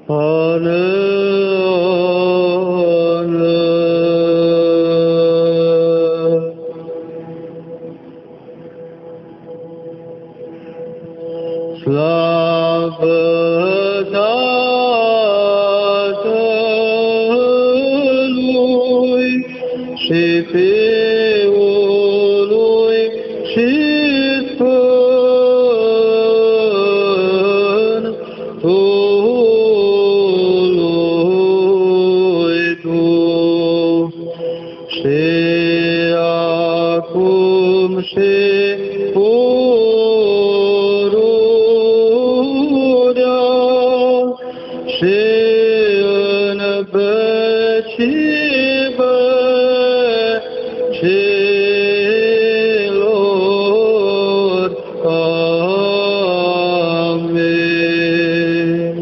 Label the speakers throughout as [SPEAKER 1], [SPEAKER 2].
[SPEAKER 1] Slavă Tatălui și Fiului și Sfântului Duh, și acum și pururea și în vecii vecilor. Amin.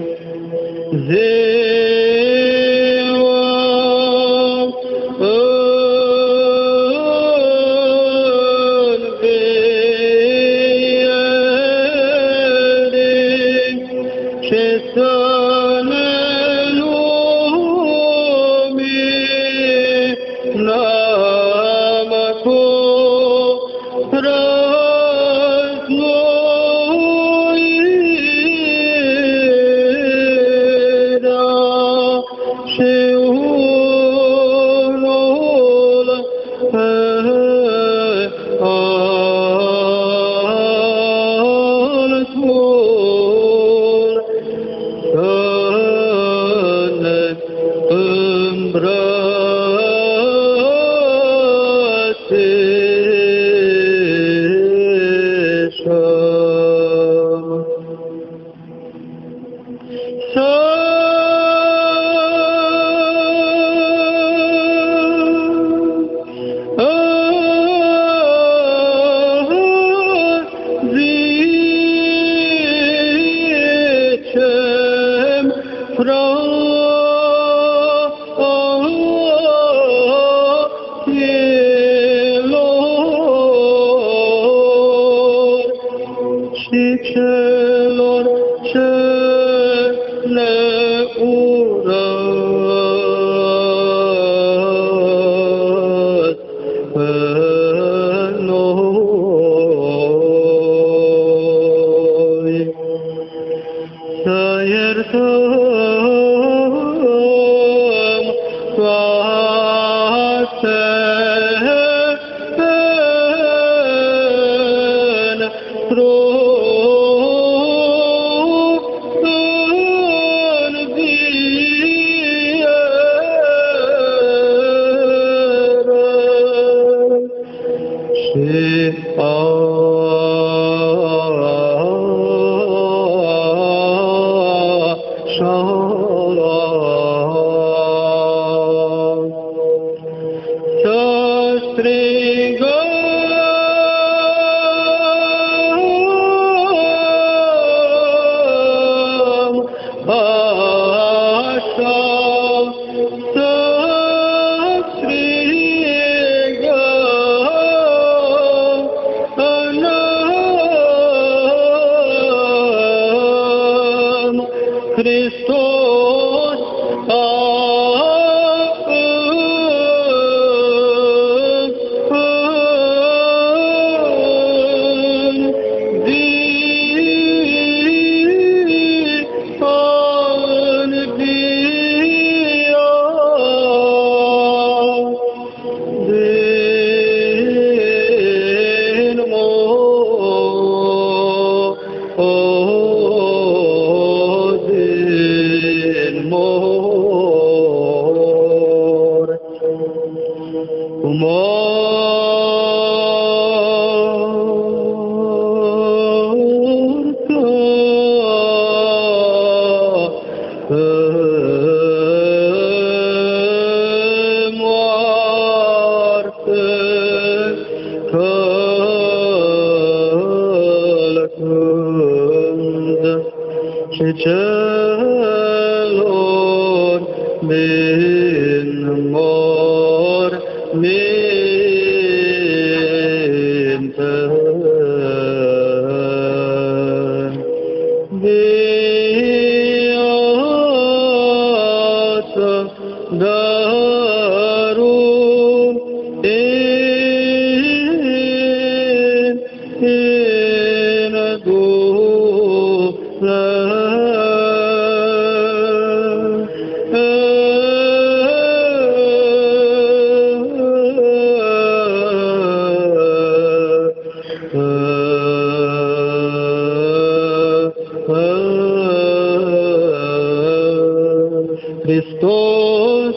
[SPEAKER 1] Χριστός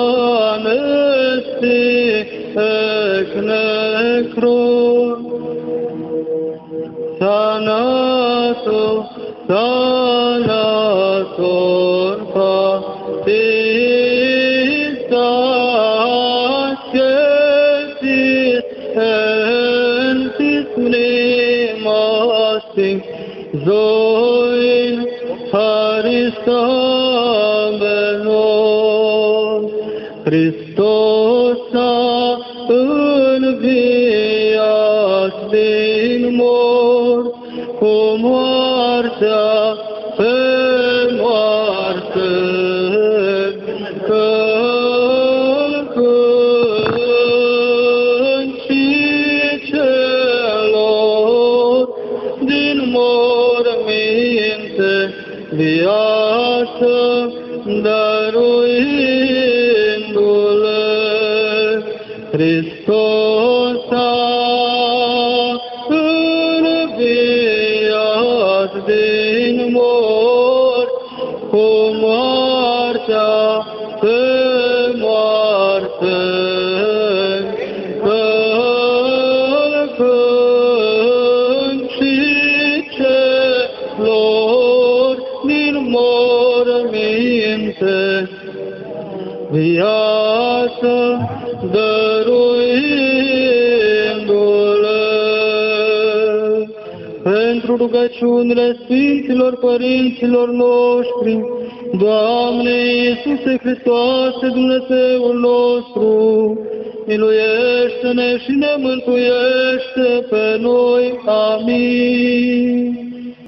[SPEAKER 1] ανέστη εκ νεκρών, θανάτων πατήσας και της εν της μνήμας την ζωήν χαριστάμενος. Χριστός înviat din mort, cu moartea pe moarte, călcând și celor din morminte viață dăruindu-le. Hristos a înviat din mort, cu moartea pe moarte, călcând și celor din morminte viață dăruindu-le. Pentru rugăciunile Sfinților Părinților noștri, Doamne Iisuse Hristoase, Dumnezeul nostru, miluiește-ne și ne mântuiește pe noi. Amin.